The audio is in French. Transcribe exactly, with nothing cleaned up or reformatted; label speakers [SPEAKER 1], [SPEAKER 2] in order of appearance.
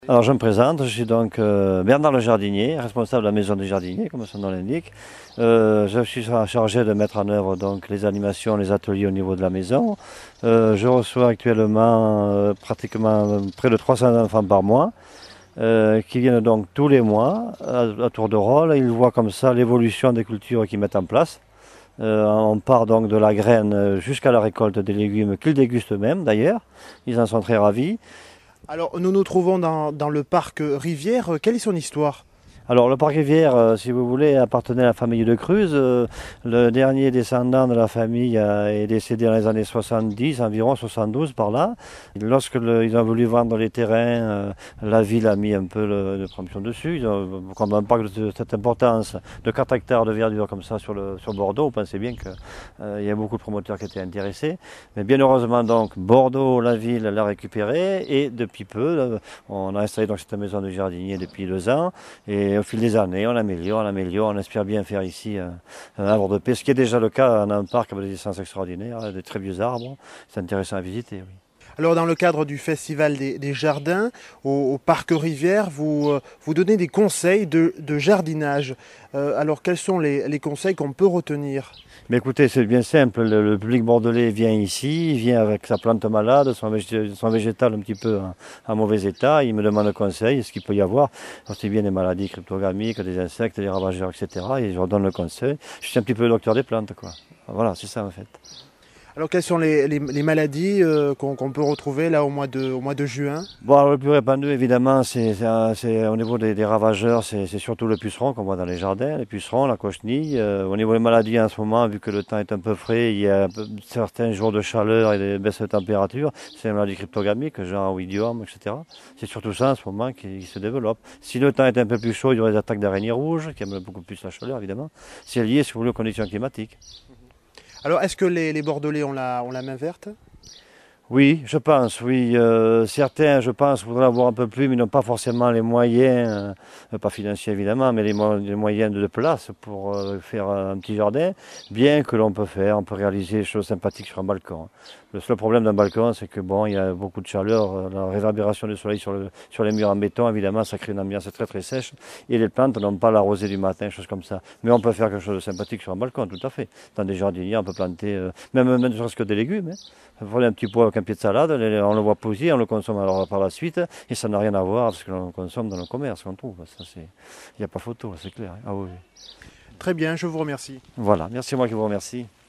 [SPEAKER 1] Alors je me présente, je suis donc euh, Bernard le jardinier, responsable de la maison du jardinier, comme son nom l'indique. Euh, je suis chargé de mettre en œuvre donc les animations, les ateliers au niveau de la maison. Euh, je reçois actuellement euh, pratiquement près de trois cents enfants par mois, euh, qui viennent donc tous les mois à, à tour de rôle. Ils voient comme ça l'évolution des cultures qu'ils mettent en place. Euh, on part donc de la graine jusqu'à la récolte des légumes qu'ils dégustent eux-mêmes d'ailleurs. Ils en sont très ravis.
[SPEAKER 2] Alors, nous nous trouvons dans, dans le parc Rivière. Quelle est son histoire?
[SPEAKER 1] Alors le parc Rivière, euh, si vous voulez, appartenait à la famille de Cruz. Euh, le dernier descendant de la famille a, est décédé dans les années soixante-dix, environ soixante-douze par là. Lorsque le, ils ont voulu vendre les terrains, euh, la ville a mis un peu le, de préemption dessus. Ils ont, comme un parc de cette importance, de quatre hectares de verdure comme ça sur, le, sur Bordeaux, vous pensez bien qu'il euh, y a beaucoup de promoteurs qui étaient intéressés. Mais bien heureusement donc, Bordeaux, la ville, l'a récupéré et depuis peu, euh, on a installé donc cette maison de jardinier depuis deux ans. Et au fil des années, on améliore, on améliore, on espère bien faire ici un, un arbre de paix, ce qui est déjà le cas dans un parc avec des essences extraordinaires, des très vieux arbres. C'est intéressant à visiter, oui.
[SPEAKER 2] Alors, dans le cadre du Festival des, des Jardins, au, au parc Rivière, vous, euh, vous donnez des conseils de, de jardinage. Euh, alors, quels sont les, les conseils qu'on peut retenir?
[SPEAKER 1] Mais écoutez, c'est bien simple, le, le public bordelais vient ici, il vient avec sa plante malade, son, végé, son végétal un petit peu en, en mauvais état, il me demande conseil, ce qu'il peut y avoir, aussi bien des maladies cryptogamiques, des insectes, des ravageurs, et cetera. Et je leur donne le conseil. Je suis un petit peu le docteur des plantes, quoi. Voilà, c'est ça en fait.
[SPEAKER 2] Alors, quelles sont les, les, les maladies euh, qu'on qu'on peut retrouver là au mois de, au mois de juin?
[SPEAKER 1] Bon, alors, le plus répandu, évidemment, c'est au niveau des, des ravageurs, c'est surtout le puceron qu'on voit dans les jardins, les pucerons, la cochenille. Euh, au niveau des maladies en ce moment, vu que le temps est un peu frais, il y a peu, certains jours de chaleur et des baisses de température, c'est une maladie cryptogamique, genre oïdium, et cetera. C'est surtout ça en ce moment qui, qui se développe. Si le temps est un peu plus chaud, il y aura des attaques d'araignées rouges, qui aiment beaucoup plus la chaleur, évidemment. C'est lié, si vous voulez, aux conditions climatiques.
[SPEAKER 2] Alors, est-ce que les, les Bordelais ont la, ont la main verte?
[SPEAKER 1] Oui, je pense, oui. Euh, certains, je pense, voudraient avoir un peu plus, mais n'ont pas forcément les moyens, euh, pas financiers évidemment, mais les, mo les moyens de place pour euh, faire un petit jardin, bien que l'on peut faire, on peut réaliser des choses sympathiques sur un balcon. Le seul problème d'un balcon, c'est que bon, il y a beaucoup de chaleur, euh, la réverbération du soleil sur, le, sur les murs en béton, évidemment, ça crée une ambiance très très sèche, et les plantes n'ont pas la rosée du matin, choses comme ça. Mais on peut faire quelque chose de sympathique sur un balcon, tout à fait. Dans des jardiniers, on peut planter, euh, même, même ne serait-ce que des légumes. Hein. Prenez un petit pot avec un pied de salade, on le voit poser, on le consomme alors par la suite, et ça n'a rien à voir avec ce que l'on consomme dans le commerce qu'on trouve. Il n'y a pas photo, c'est clair. Ah oui.
[SPEAKER 2] Très bien, je vous remercie.
[SPEAKER 1] Voilà, merci moi qui vous remercie.